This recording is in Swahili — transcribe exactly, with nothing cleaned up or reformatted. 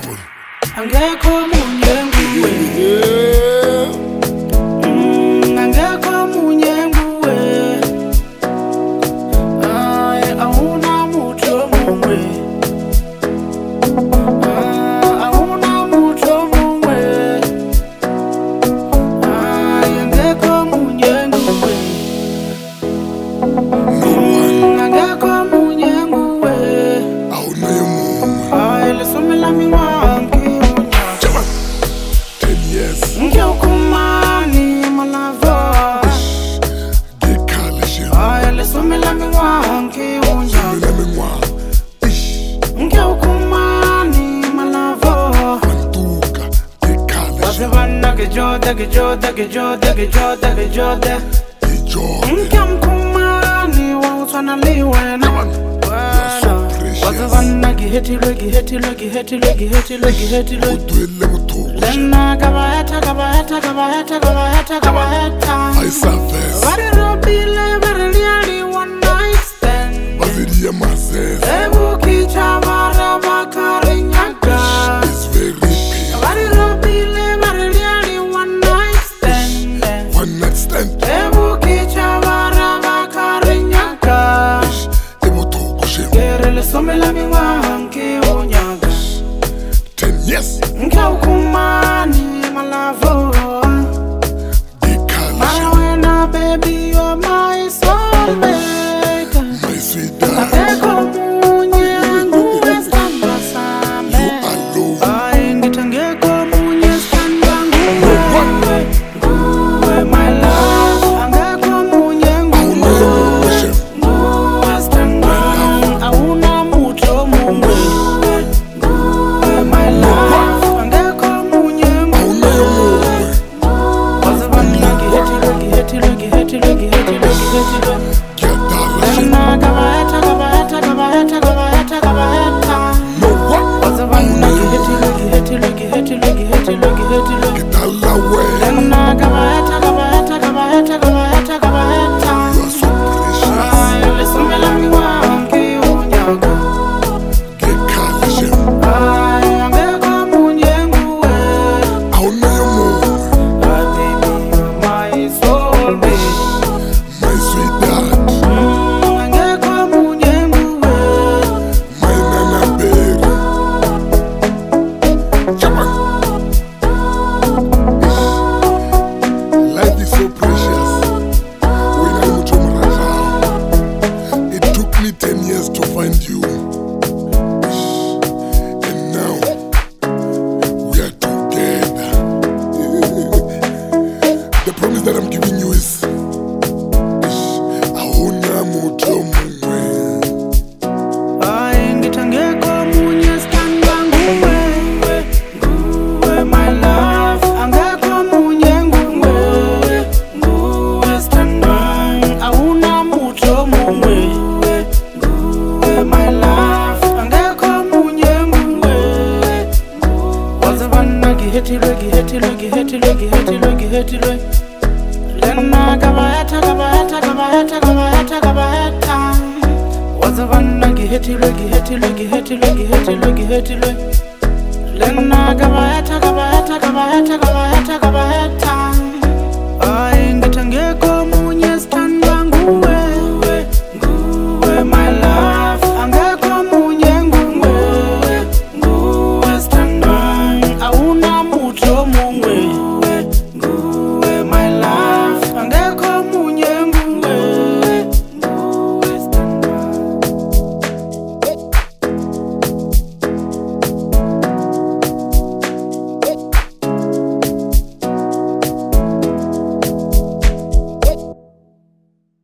Angekho munye nguwe. Angekho munye nguwe. Ay, awuna mutho mungwe. Awuna mutho mungwe. Ay, angekho munye nguwe. Angekho munye nguwe. Awuna mungwe. Ay, lesomela miwangi. Ngiyukumani malava Ngikhaleshe Ay lesomela miwangi unjalo Ngiyukumani malava Fantuka ngikhaleshe Wasebana gejoda gejoda gejoda gejoda gejoda Ngiyamkumani wawuthwana liwena Wasebana gihetilwe gihetilwe gihetilwe gihetilwe gihetilwe Udwele muthuko Lena kabaheta kabaheta kabaheta kabaheta kabaheta Ayisaveza Barirobile bariliali one night stand Baziliya mazeza Ebukicha barabakarinyaga It's very pain Barirobile bariliali one night stand One night stand Ebukicha barabakarinyaga Emuthuko shem Gerele somela miwangi unyaga Ten years Ngiyukumani malavo Ngikhaleshe Mawena baby you're my soulmate My sweetheart Angekho munye nguwe sithando sami You alone Ay ngithi angekho munye sithando nguwe Nguwe my love Angekho munye nguwe Awunamutho shem Nguwe sithando Awuna mutho mungwe Nguwe my love Angekho munye nguwe Awunamutho Wasebana gihetilwe gihetilwe gihetilwe gihetilwe gihetilwe Ngiyadala shem Lena kabaheta kabaheta kabaheta kabaheta kabaheta No what Wasebana gihetilwe gihetilwe gihetilwe gihetilwe gihetilwe Ngidala wena Lena kabaheta kabaheta kabaheta kabaheta kabaheta You are so precious Ay lesomela miwangi unyaga Ngikhaleshe Ay angekho munye nguwe Awunamutho Ay baby you're my soulmate My sweetheart Angekho munye nguwe My nana baby Chaman Life is so precious Wena mutho mrajao It took me ten years to find you And now We are together The promise that I'm giving you is Awuna mutho mungwe Ay ngithi angekho munye sithando nguwe Nguwe my love Angekho munye nguwe Nguwe sithando Awuna mutho mungwe Nguwe my love Angekho munye nguwe Wasebana gihetilwe gihetilwe gihetilwe gihetilwe gihetilwe Lena kabaheta kabaheta kabaheta kabaheta kabaheta Wasebana gihetilwe gihetilwe gihetilwe gihetilwe gihetilwe Lena kabaheta kabaheta kabaheta kabaheta